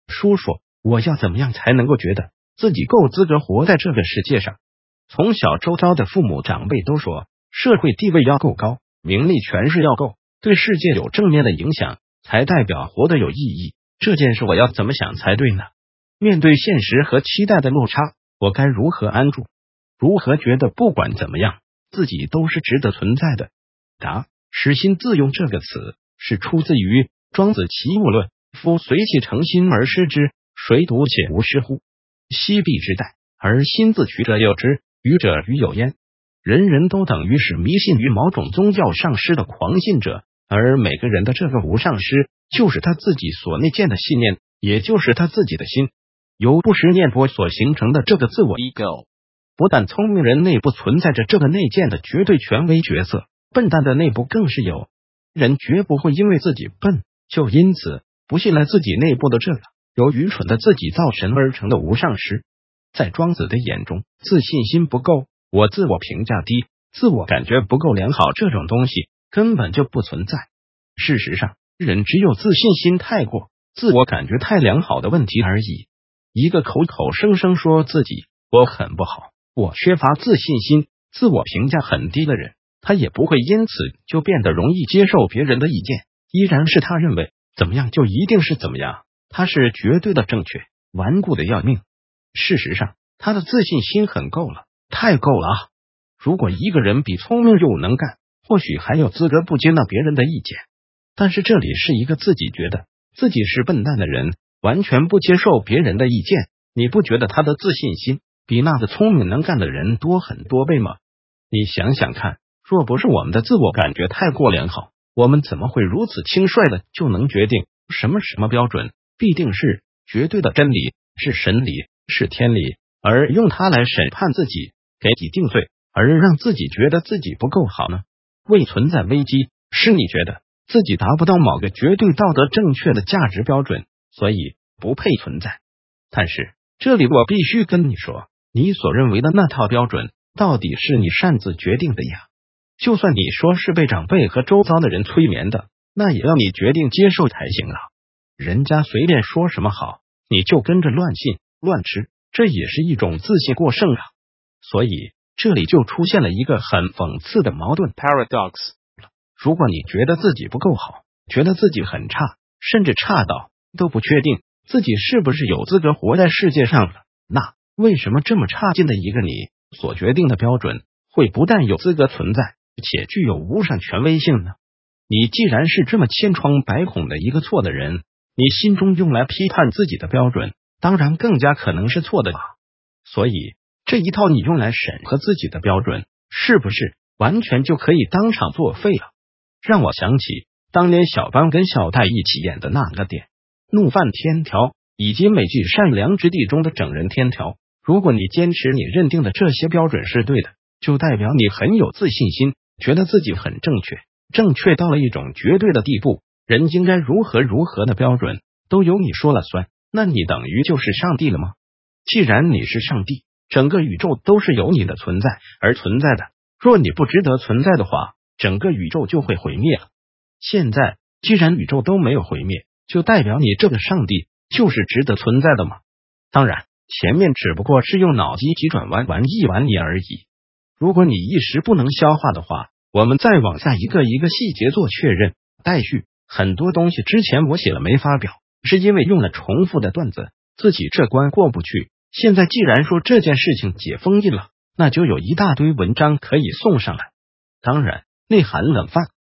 叔叔，我要怎么样才能够觉得自己够资格活在这个世界上？从小周遭的父母长辈都说，社会地位要够高，名利权势要够，对世界有正面的影响，才代表活得有意义。这件事我要怎么想才对呢？面对现实和期待的落差，我该如何安住？如何觉得不管怎么样，自己都是值得存在的？答：实心自用这个词是出自于庄子齐物论，夫随其诚心而失之，谁独且无失乎？昔必之殆，而心自取者有之，愚者于有焉。人人都等于是迷信于某种宗教上师的狂信者，而每个人的这个无上师就是他自己所内建的信念，也就是他自己的心，由不实念波所形成的这个自我 ego。 不但聪明人内部存在着这个内建的绝对权威角色，笨蛋的内部更是有。人绝不会因为自己笨，就因此不信赖自己内部的这个由愚蠢的自己造神而成的无上师。在庄子的眼中，自信心不够，我自我评价低，自我感觉不够良好，这种东西根本就不存在。事实上，人只有自信心太过，自我感觉太良好的问题而已。一个口口声声说自己我很不好，我缺乏自信心，自我评价很低的人，他也不会因此就变得容易接受别人的意见，依然是他认为怎么样就一定是怎么样，他是绝对的正确，顽固的要命。事实上，他的自信心很够了，太够了啊！如果一个人比聪明又能干，或许还有资格不接纳别人的意见。但是这里是一个自己觉得自己是笨蛋的人，完全不接受别人的意见，你不觉得他的自信心比那个聪明能干的人多很多倍吗？你想想看，若不是我们的自我感觉太过良好，我们怎么会如此轻率的就能决定什么标准必定是绝对的真理，是神理，是天理，而用它来审判自己，给己定罪，而让自己觉得自己不够好呢？未存在危机，是你觉得自己达不到某个绝对道德正确的价值标准，所以不配存在。但是这里我必须跟你说，你所认为的那套标准到底是你擅自决定的呀。就算你说是被长辈和周遭的人催眠的，那也要你决定接受才行啊。人家随便说什么好，你就跟着乱信乱吃，这也是一种自信过剩啊。所以这里就出现了一个很讽刺的矛盾 paradox。 如果你觉得自己不够好，觉得自己很差，甚至差到都不确定自己是不是有资格活在世界上了，那为什么这么差劲的一个你所决定的标准会不但有资格存在，且具有无上权威性呢？你既然是这么千疮百孔的一个错的人，你心中用来批判自己的标准当然更加可能是错的吧。所以这一套你用来审核自己的标准，是不是完全就可以当场作废了？让我想起当年小邦跟小戴一起演的那个电怒犯天条，以及美剧善良之地中的整人天条。如果你坚持你认定的这些标准是对的，就代表你很有自信心，觉得自己很正确，正确到了一种绝对的地步，人应该如何的标准都由你说了算，那你等于就是上帝了吗？既然你是上帝，整个宇宙都是由你的存在而存在的，若你不值得存在的话，整个宇宙就会毁灭了。现在既然宇宙都没有毁灭，就代表你这个上帝就是值得存在的吗？当然前面只不过是用脑筋急转弯玩一玩你而已。如果你一时不能消化的话，我们再往下一个细节做确认。待续，很多东西之前我写了没发表，是因为用了重复的段子，自己这关过不去。现在既然说这件事情解封印了，那就有一大堆文章可以送上来。当然内含冷饭，